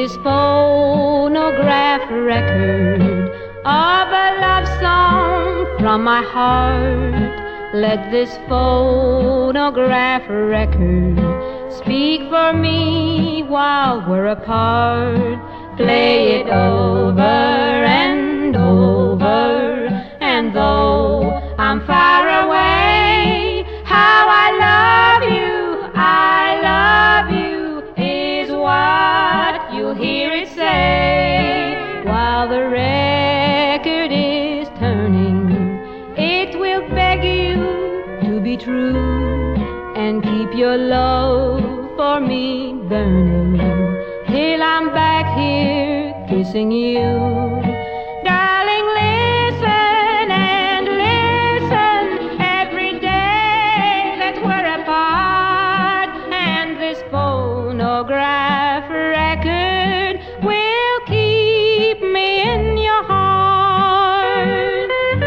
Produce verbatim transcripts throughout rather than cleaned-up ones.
this phonograph record of a love song from my heart. Let this phonograph record speak for me while we're apart. Play it over and over, and though I'm far away, how I love you, I love you, is what you'll hear it say. While the record is turning, it will beg you to be true and keep your love for me burning till I'm back here kissing you. Darling, listen and listen every day that we're apart, and this phonograph record will keep me in your heart.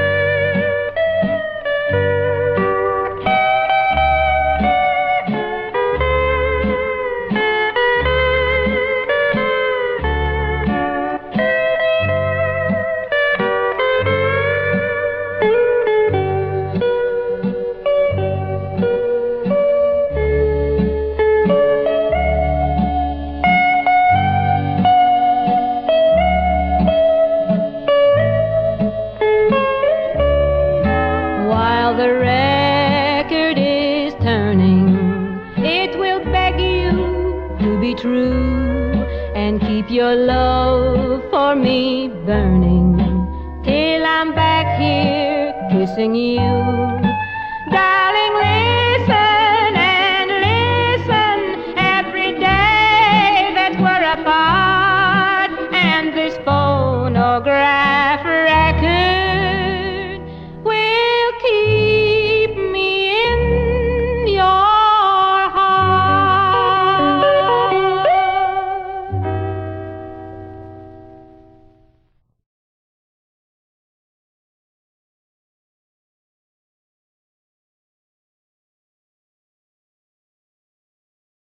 While the record is turning, it will beg you to be true and keep your love for me burning till I'm back here kissing you. Darling,